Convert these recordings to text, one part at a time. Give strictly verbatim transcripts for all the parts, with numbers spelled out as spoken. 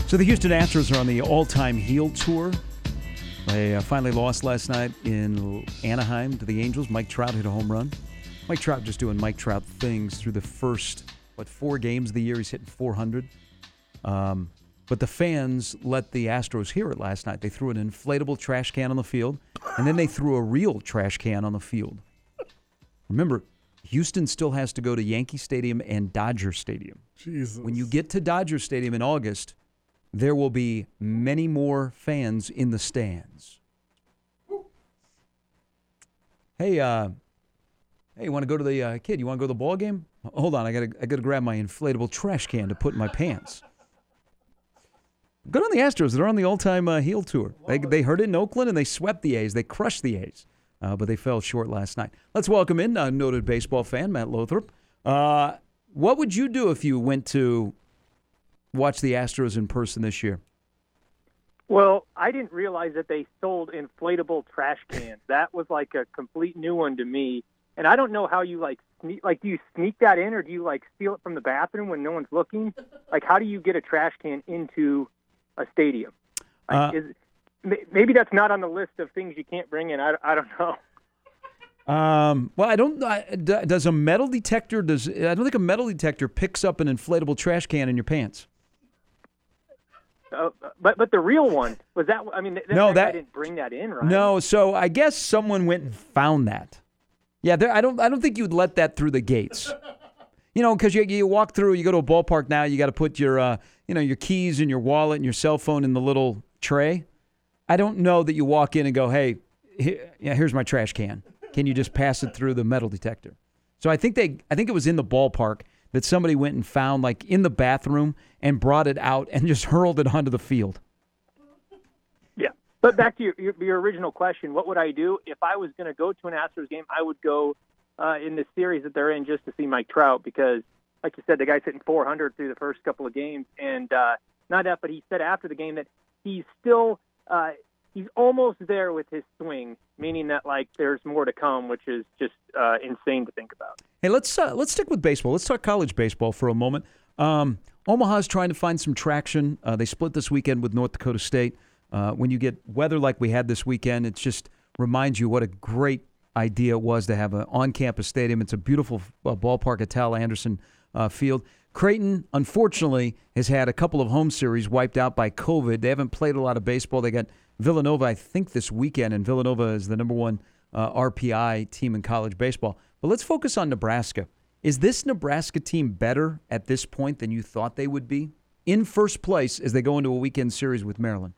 So the Houston Astros are on the all-time heel tour. They uh, finally lost last night in Anaheim to the Angels. Mike Trout hit a home run. Mike Trout just doing Mike Trout things through the first, what, four games of the year. He's hitting four hundred. Um, but the fans let the Astros hear it last night. They threw an inflatable trash can on the field, and then they threw a real trash can on the field. Remember, Houston still has to go to Yankee Stadium and Dodger Stadium. Jesus. When you get to Dodger Stadium in August, there will be many more fans in the stands. Hey, uh, hey, you want to go to the uh, kid? You want to go to the ball game? Hold on, I gotta, I gotta grab my inflatable trash can to put in my pants. Good on the Astros. They're on the all-time uh, heel tour. They they heard it in Oakland and they swept the A's. They crushed the A's, uh, but they fell short last night. Let's welcome in uh, noted baseball fan Matt Lothrop. Uh, what would you do if you went to watch the Astros in person this year? Well, I didn't realize that they sold inflatable trash cans. That was like a complete new one to me. And I don't know how you like sneak, like do you sneak that in or do you like steal it from the bathroom when no one's looking? Like how do you get a trash can into a stadium? Like, Uh, is, maybe that's not on the list of things you can't bring in. I, I don't know. Um, well, I don't. I, does a metal detector? Does I don't think a metal detector picks up an inflatable trash can in your pants. Uh, but but the real one was that. I mean, that, No, that, that- guy didn't bring that in, right? No, so I guess someone went and found that. Yeah, there, I don't. I don't think you'd let that through the gates. You know, because you you walk through, you go to a ballpark now, you got to put your uh, you know, your keys and your wallet and your cell phone in the little tray. I don't know that you walk in and go, hey, here, yeah, here's my trash can. Can you just pass it through the metal detector? So I think they, I think it was in the ballpark that somebody went and found, like in the bathroom, and brought it out and just hurled it onto the field. Yeah. But back to your, your, your original question, what would I do? If I was going to go to an Astros game, I would go uh, in the series that they're in just to see Mike Trout because, like you said, the guy's hitting four hundred through the first couple of games. And uh, not that, but he said after the game that he's still uh, – he's almost there with his swing, meaning that, like, there's more to come, which is just uh, insane to think about. Hey, let's uh, let's stick with baseball. Let's talk college baseball for a moment. Um, Omaha's trying to find some traction. Uh, they split this weekend with North Dakota State. Uh, when you get weather like we had this weekend, it just reminds you what a great idea it was to have an on-campus stadium. It's a beautiful uh, ballpark at Tal Anderson uh, Field. Creighton, unfortunately, has had a couple of home series wiped out by COVID. They haven't played a lot of baseball. They got Villanova, I think, this weekend, and Villanova is the number one uh, R P I team in college baseball. But let's focus on Nebraska. Is this Nebraska team better at this point than you thought they would be? In first place as they go into a weekend series with Maryland?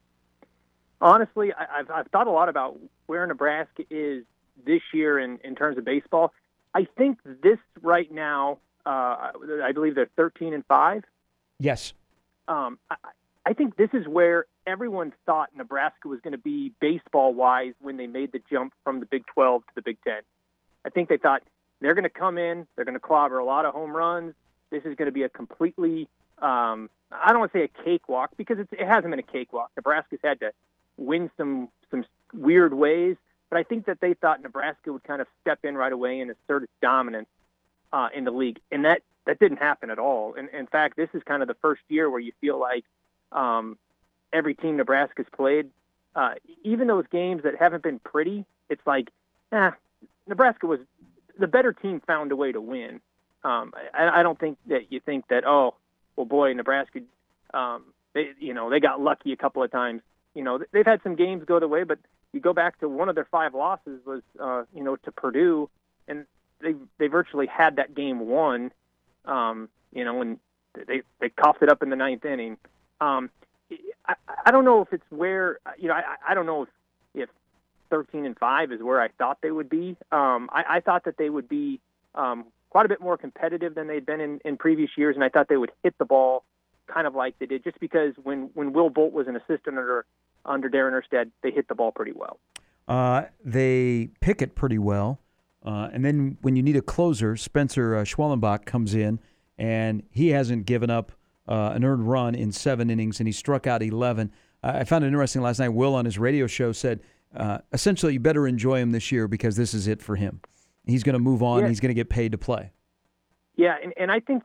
Honestly, I, I've, I've thought a lot about where Nebraska is this year in, in terms of baseball. I think this right now, uh, I believe they're thirteen and five. Yes. Um, I, I think this is where everyone thought Nebraska was going to be baseball-wise when they made the jump from the Big twelve to the Big ten. I think they thought they're going to come in, they're going to clobber a lot of home runs. This is going to be a completely, um, I don't want to say a cakewalk because it's, it hasn't been a cakewalk. Nebraska's had to win some some weird ways, but I think that they thought Nebraska would kind of step in right away and assert its dominance uh, in the league, and that, that didn't happen at all. And in fact, this is kind of the first year where you feel like um, every team Nebraska's played, uh, even those games that haven't been pretty, it's like, eh, Nebraska was the better team found a way to win. Um, I, I don't think that you think that, oh, well, boy, Nebraska, um, they, you know, they got lucky a couple of times. You know, they've had some games go their way, but you go back to one of their five losses was, uh, you know, to Purdue, and they they virtually had that game won, um, you know, and they they coughed it up in the ninth inning. Um, I, I don't know if it's where, you know, I, I don't know if, if thirteen and five is where I thought they would be. Um, I, I thought that they would be um, quite a bit more competitive than they'd been in, in previous years, and I thought they would hit the ball kind of like they did, just because when, when Will Bolt was an assistant under under Darren Erstad, they hit the ball pretty well. Uh, they pick it pretty well. Uh, and then when you need a closer, Spencer uh, Schwellenbach comes in, and he hasn't given up uh, an earned run in seven innings, and he struck out eleven. Uh, I found it interesting last night. Will on his radio show said, uh, essentially, you better enjoy him this year because this is it for him. He's going to move on. Yeah. He's going to get paid to play. Yeah, and, and I think that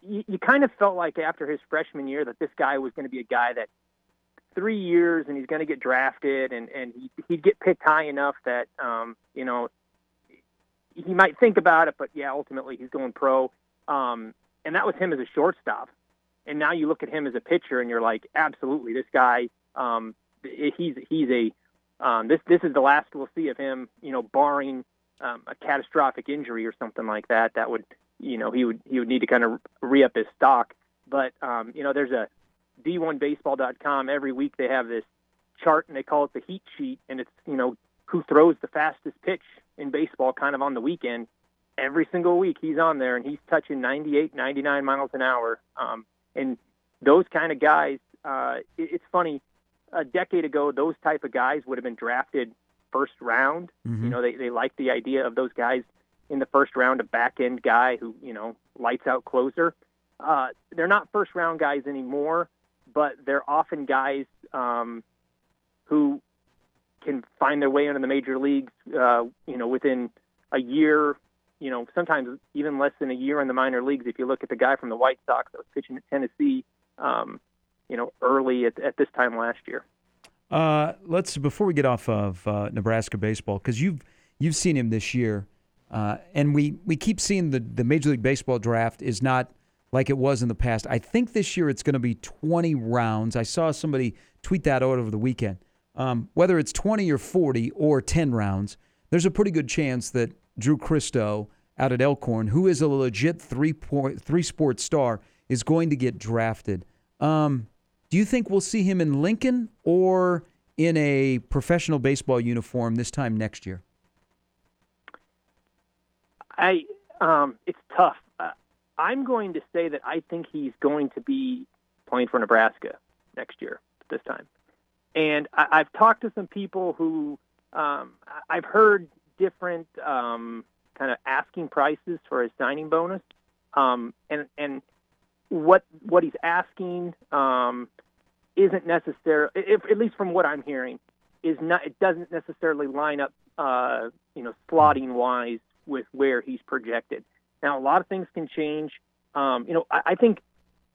you, you kind of felt like after his freshman year that this guy was going to be a guy that three years and he's going to get drafted and, and he, he'd get picked high enough that, um, you know, he might think about it, but yeah, ultimately he's going pro. Um, and that was him as a shortstop. And now you look at him as a pitcher and you're like, absolutely, this guy, um, he's, he's a, um, this, this is the last we'll see of him, you know, barring um, a catastrophic injury or something like that. That would, you know, he would, he would need to kind of re-up his stock. But, um, you know, there's a D one baseball dot com. Every week they have this chart and they call it the heat sheet. And it's, you know, who throws the fastest pitch in baseball kind of on the weekend. Every single week he's on there and he's touching ninety-eight, ninety-nine miles an hour. Um, and those kind of guys, uh, it, it's funny, a decade ago, those type of guys would have been drafted first round. Mm-hmm. You know, they, they like the idea of those guys in the first round, a back end guy who, you know, lights out closer. Uh, they're not first round guys anymore, but they're often guys um, who can find their way into the major leagues, uh, you know, within a year, you know, sometimes even less than a year in the minor leagues. If you look at the guy from the White Sox that was pitching at Tennessee, um, you know, early at, at this time last year. Uh, let's before we get off of uh, Nebraska baseball, because you've you've seen him this year, uh, and we, we keep seeing the the Major League Baseball draft is not like it was in the past. I think this year it's going to be twenty rounds. I saw somebody tweet that out over the weekend. Um, whether it's twenty or forty or ten rounds, there's a pretty good chance that Drew Christo out at Elkhorn, who is a legit three point three sport star, is going to get drafted. Um, do you think we'll see him in Lincoln or in a professional baseball uniform this time next year? I um, it's tough. Uh, I'm going to say that I think he's going to be playing for Nebraska next year at this time. And I, I've talked to some people who um, I've heard different um, kind of asking prices for his signing bonus, um, and and what what he's asking um, isn't necessarily, if, at least from what I'm hearing, is not. It doesn't necessarily line up, uh, you know, slotting wise with where he's projected. Now, a lot of things can change. Um, you know, I, I think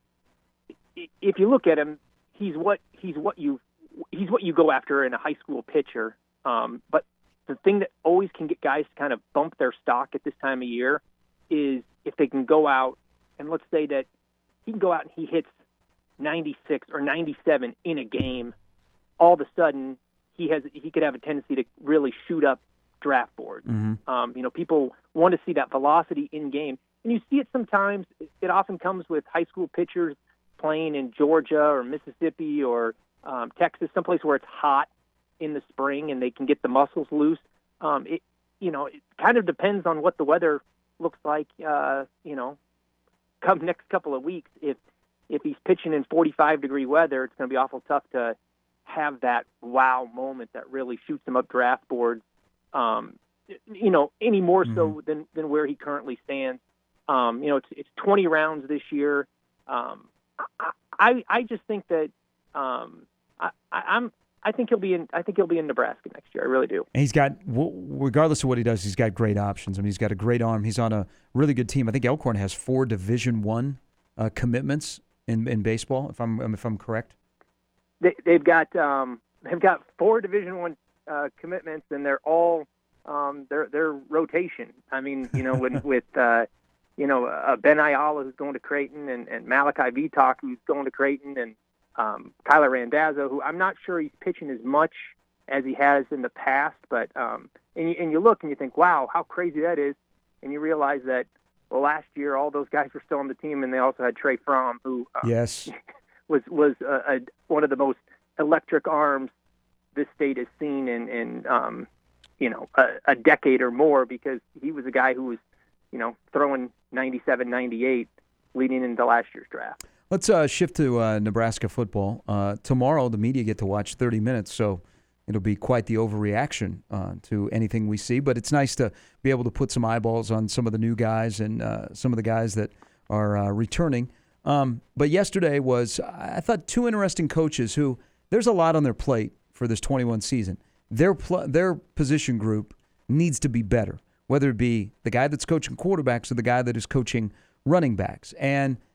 if you look at him, he's what he's what you he's what you go after in a high school pitcher. Um, but the thing that always can get guys to kind of bump their stock at this time of year is if they can go out and let's say that he can go out and he hits ninety-six or ninety-seven in a game. All of a sudden, he has he could have a tendency to really shoot up draft boards. Mm-hmm. Um, you know, people want to see that velocity in game, and you see it sometimes. It often comes with high school pitchers playing in Georgia or Mississippi or um, Texas, someplace where it's hot in the spring and they can get the muscles loose. Um, it, you know, it kind of depends on what the weather looks like. Uh, you know, come next couple of weeks, if if he's pitching in forty-five degree weather, it's going to be awful tough to have that wow moment that really shoots him up draft boards. Um, you know, any more mm-hmm. so than, than where he currently stands. Um, you know, it's it's twenty rounds this year. Um, I, I I just think that um, I, I, I'm I think he'll be in I think he'll be in Nebraska next year. I really do. And he's got, regardless of what he does, he's got great options. I mean, he's got a great arm. He's on a really good team. I think Elkhorn has four Division One uh, commitments in, in baseball. If I'm if I'm correct, they, they've got um, they've got four Division One uh, commitments, and they're all um, they're they're rotation. I mean, you know, when, with uh, you know uh, Ben Ayala who's going to Creighton, and, and Malachi Vitak who's going to Creighton, and Um, Kyler Randazzo, who I'm not sure he's pitching as much as he has in the past, but um, and, you, and you look and you think, wow, how crazy that is, and you realize that well, last year all those guys were still on the team, and they also had Trey Fromm, who um, yes was was a, a, one of the most electric arms this state has seen in, in um, you know a, a decade or more, because he was a guy who was you know throwing ninety-seven, ninety-eight leading into last year's draft. Let's uh, shift to uh, Nebraska football. Uh, tomorrow, the media get to watch thirty minutes, so it'll be quite the overreaction uh, to anything we see. But it's nice to be able to put some eyeballs on some of the new guys and uh, some of the guys that are uh, returning. Um, but yesterday was, I thought, two interesting coaches who, there's a lot on their plate for this twenty-one season. Their pl- their position group needs to be better, whether it be the guy that's coaching quarterbacks or the guy that is coaching running backs. And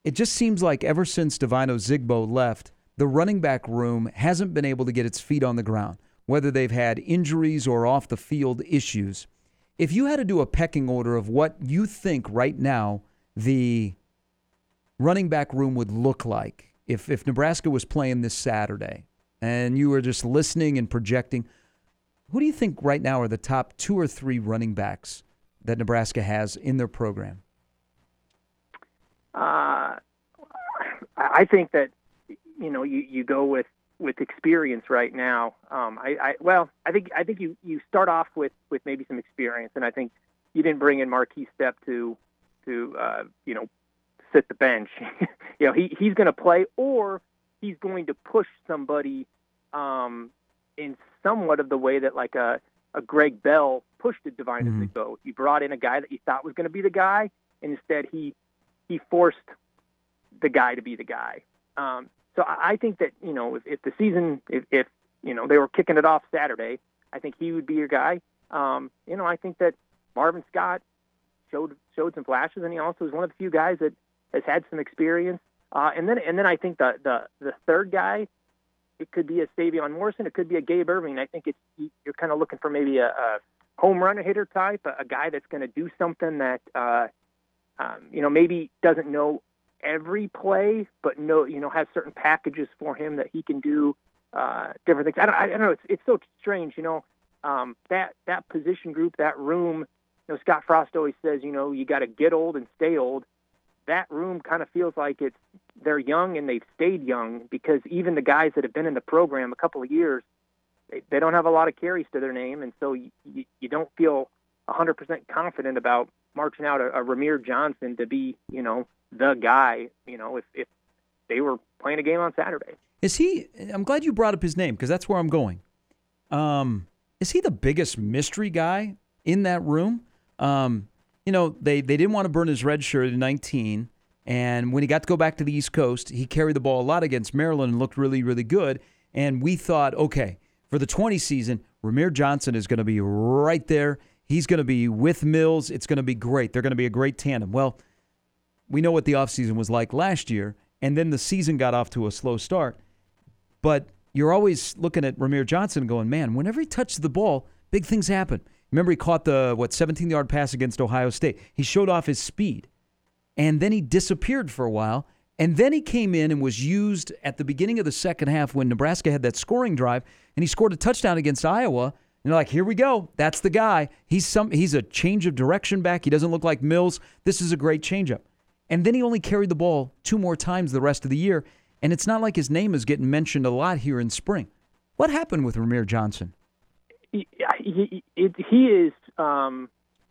it just seems like ever since Divino Zigbo left, the running back room hasn't been able to get its feet on the ground, whether they've had injuries or off-the-field issues. If you had to do a pecking order of what you think right now the running back room would look like if, if Nebraska was playing this Saturday and you were just listening and projecting, who do you think right now are the top two or three running backs that Nebraska has in their program? Uh, I think that, you know, you, you go with, with experience right now. Um, I, I well, I think I think you, you start off with, with maybe some experience, and I think you didn't bring in Marquis Stepp to to uh, you know, sit the bench. you know, he he's going to play, or he's going to push somebody um, in somewhat of the way that like a, a Greg Bell pushed a Divine mm-hmm. Zigbo. He brought in a guy that he thought was going to be the guy, and instead he he forced the guy to be the guy. Um, So I think that, you know, if, if the season, if, if, you know, they were kicking it off Saturday, I think he would be your guy. Um, you know, I think that Marvin Scott showed showed some flashes, and he also is one of the few guys that has had some experience. Uh, and then and then I think the, the, the third guy, it could be a Savion Morrison, it could be a Gabe Irving. I think it's you're kind of looking for maybe a, a home run hitter type, a, a guy that's going to do something that, uh, um, you know, maybe doesn't know every play, but no, you know, has certain packages for him that he can do uh, different things. I don't, I don't know. It's it's so strange, you know, um, that that position group, that room. You know, Scott Frost always says, you know, you got to get old and stay old. That room kind of feels like it's they're young and they've stayed young, because even the guys that have been in the program a couple of years, they, they don't have a lot of carries to their name, and so you, you, you don't feel one hundred percent confident about marching out a, a Ramir Johnson to be, you know, the guy, you know, if, if they were playing a game on Saturday. Is he, I'm glad you brought up his name, because that's where I'm going. Um, is he the biggest mystery guy in that room? Um, you know, they, they didn't want to burn his red shirt in nineteen, and when he got to go back to the East Coast, he carried the ball a lot against Maryland and looked really, really good, and we thought, okay, for the twenty season, Ramir Johnson is going to be right there. He's going to be with Mills. It's going to be great. They're going to be a great tandem. Well, we know what the offseason was like last year, and then the season got off to a slow start. But you're always looking at Ramir Johnson going, man, whenever he touches the ball, big things happen. Remember, he caught the, what, seventeen-yard pass against Ohio State. He showed off his speed, and then he disappeared for a while, and then he came in and was used at the beginning of the second half when Nebraska had that scoring drive, and he scored a touchdown against Iowa. And they're like, here we go. That's the guy. He's some. He's a change of direction back. He doesn't look like Mills. This is a great changeup. And then he only carried the ball two more times the rest of the year, and it's not like his name is getting mentioned a lot here in spring. What happened with Ramir Johnson? He, he, it, he is um,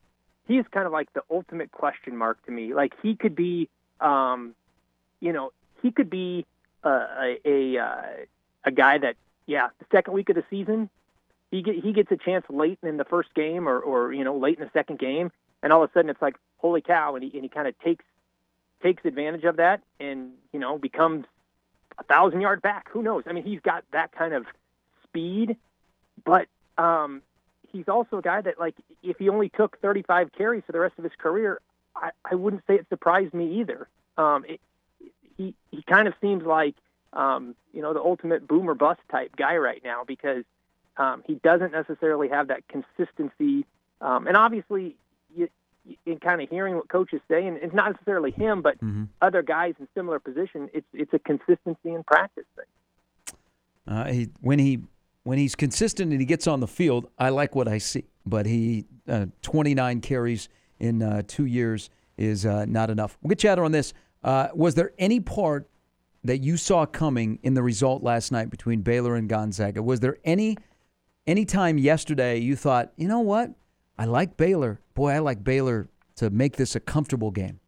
he is kind of like the ultimate question mark to me. Like, he could be, um, you know, he could be uh, a a, uh, a guy that, yeah, the second week of the season, he get, he gets a chance late in the first game, or, or you know, late in the second game, and all of a sudden it's like, holy cow, and he and he kind of takes. takes advantage of that and, you know, becomes a thousand-yard back. Who knows? I mean, he's got that kind of speed, but um, he's also a guy that, like, if he only took thirty-five carries for the rest of his career, I, I wouldn't say it surprised me either. Um, it, he he kind of seems like, um, you know, the ultimate boom or bust type guy right now, because um, he doesn't necessarily have that consistency. Um, and obviously, you, in kind of hearing what coaches say, and it's not necessarily him, but mm-hmm. other guys in similar position, it's it's a consistency in practice thing. Uh, he, when he when he's consistent and he gets on the field, I like what I see. But he uh, twenty-nine carries in uh, two years is uh, not enough. We'll get chatter on this. Uh, was there any part that you saw coming in the result last night between Baylor and Gonzaga? Was there any any time yesterday you thought, you know what? I like Baylor. Boy, I like Baylor to make this a comfortable game.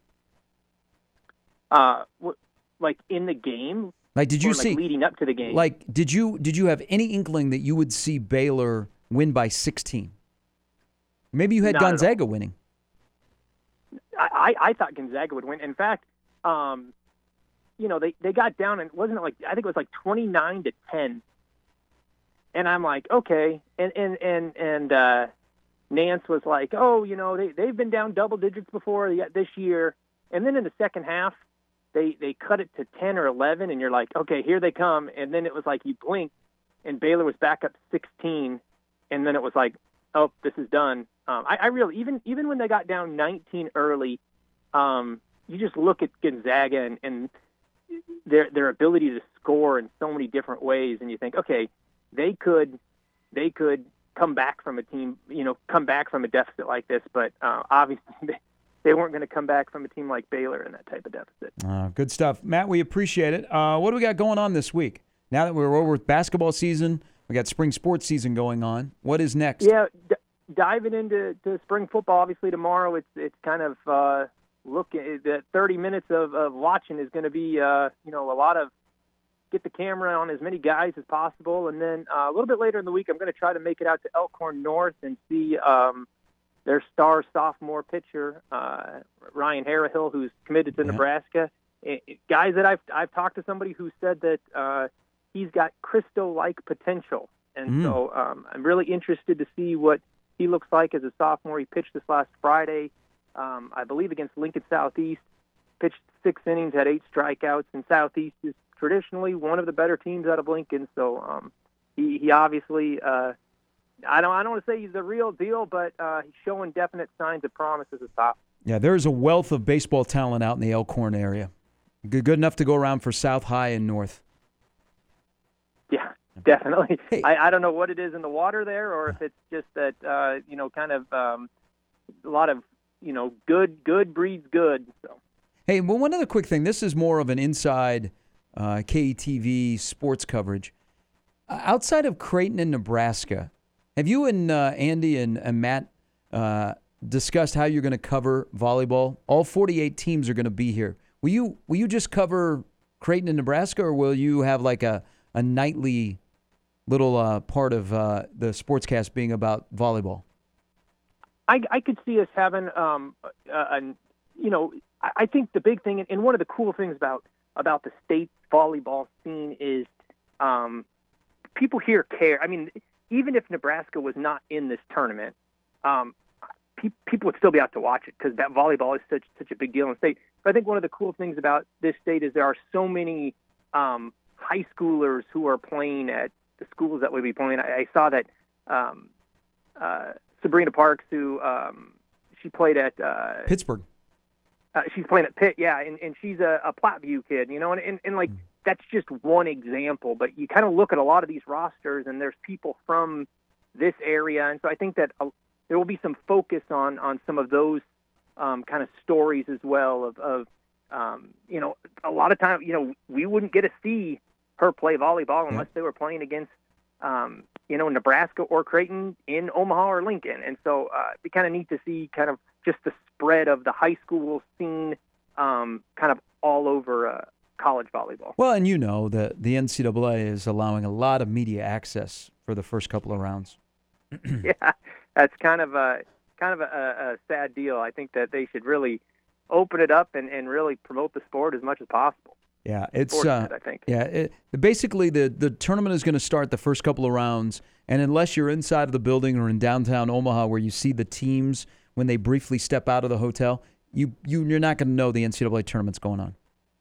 Uh, like in the game? Like, did you or see like leading up to the game? Like, did you did you have any inkling that you would see Baylor win by sixteen? Maybe you had Not Gonzaga winning. I, I, I thought Gonzaga would win. In fact, um, you know, they, they got down and wasn't it like I think it was like twenty-nine to ten. And I'm like, okay, and and and and. Uh, Nance was like, oh, you know, they, they've been down double digits before this year. And then in the second half, they they cut it to ten or eleven, and you're like, okay, here they come. And then it was like you blink, and Baylor was back up sixteen, and then it was like, oh, this is done. Um, I, I really even even when they got down nineteen early, um, you just look at Gonzaga and, and their their ability to score in so many different ways, and you think, okay, they could they could come back from a team, you know, come back from a deficit like this, but uh, obviously they, they weren't going to come back from a team like Baylor in that type of deficit. Uh, good stuff, Matt. We appreciate it. Uh, what do we got going on this week? Now that we're over with basketball season, we got spring sports season going on. What is next? Yeah, d- diving into to spring football. Obviously tomorrow, it's it's kind of uh, looking. The thirty minutes of, of watching is going to be uh, you know a lot of get the camera on as many guys as possible, and then uh, a little bit later in the week, I'm going to try to make it out to Elkhorn North and see um, their star sophomore pitcher uh, Ryan Harrahill, who's committed to yeah. Nebraska. It, it, guys that I've I've talked to somebody who said that. Uh, He's got Cristo-like potential, and mm. so um, I'm really interested to see what he looks like as a sophomore. He pitched this last Friday, um, I believe, against Lincoln Southeast. Pitched six innings, had eight strikeouts, and Southeast is traditionally one of the better teams out of Lincoln. So um, he, he obviously, uh, I don't, I don't want to say he's the real deal, but uh, he's showing definite signs of promise as a sophomore. Yeah, there's a wealth of baseball talent out in the Elkhorn area. Good, good enough to go around for South High and North. Yeah, definitely. Hey. I, I don't know what it is in the water there, or if it's just that, uh, you know, kind of um, a lot of, you know, good good breeds good. So. Hey, well, one other quick thing. This is more of an inside uh, K E T V sports coverage. Uh, outside of Creighton and Nebraska, have you and uh, Andy and, and Matt uh, discussed how you're going to cover volleyball? All forty-eight teams are going to be here. Will you will you just cover Creighton and Nebraska, or will you have like a a nightly little uh, part of uh, the sportscast being about volleyball? I, I could see us having, um, uh, an, you know, I, I think the big thing, and one of the cool things about, about the state volleyball scene is um, people here care. I mean, even if Nebraska was not in this tournament, um, pe- people would still be out to watch it because that volleyball is such such a big deal in the state. But I think one of the cool things about this state is there are so many um, high schoolers who are playing at the schools that would be playing. I, I saw that um, uh, Sabrina Parks, who um, she played at uh, Pittsburgh. Uh, she's playing at Pitt, yeah, and, and she's a, a Platteview kid, you know, and, and, and like mm. that's just one example. But you kind of look at a lot of these rosters, and there's people from this area, and so I think that uh, there will be some focus on on some of those um, kind of stories as well. Of, of um, you know, a lot of times, you know, we wouldn't get to see her play volleyball unless yeah. they were playing against, um, you know, Nebraska or Creighton in Omaha or Lincoln. And so uh, it'd be kind of neat to see kind of just the spread of the high school scene um, kind of all over uh, college volleyball. Well, and you know that the N C double A is allowing a lot of media access for the first couple of rounds. Yeah, that's kind of a kind of a, a sad deal. I think that they should really open it up and, and really promote the sport as much as possible. Yeah, it's uh, I think. Yeah, it, basically the, the tournament is going to start the first couple of rounds, and unless you're inside of the building or in downtown Omaha where you see the teams when they briefly step out of the hotel, you, you you're not going to know the N C double A tournament's going on.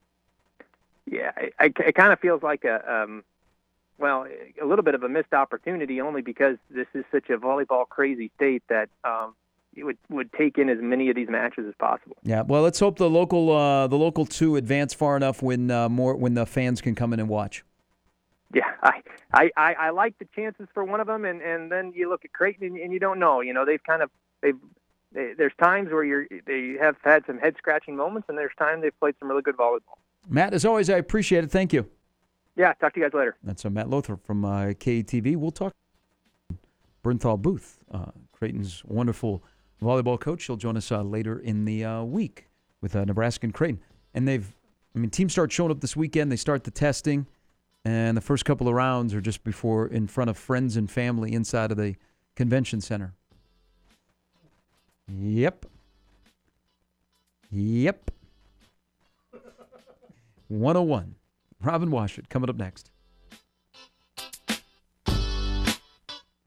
Yeah, I, I, it kind of feels like a um, well, a little bit of a missed opportunity, only because this is such a volleyball crazy state that um, it would, would take in as many of these matches as possible. Yeah, well, let's hope the local uh, the local two advance far enough when uh, more when the fans can come in and watch. Yeah, I I, I, I like the chances for one of them, and, and then you look at Creighton and, and you don't know. You know, they've kind of they've they, there's times where you're they have had some head scratching moments, and there's times they've played some really good volleyball. Matt, as always, I appreciate it. Thank you. Yeah, talk to you guys later. That's uh, Matt Lothrop from uh, K E T V. We'll talk. Bernthal Booth, uh, Creighton's wonderful volleyball coach. She'll join us uh, later in the uh, week with uh, Nebraska and Creighton. And they've, I mean, teams start showing up this weekend. They start the testing, and the first couple of rounds are just before in front of friends and family inside of the convention center. Yep. Yep. one oh one. Robin Washut coming up next.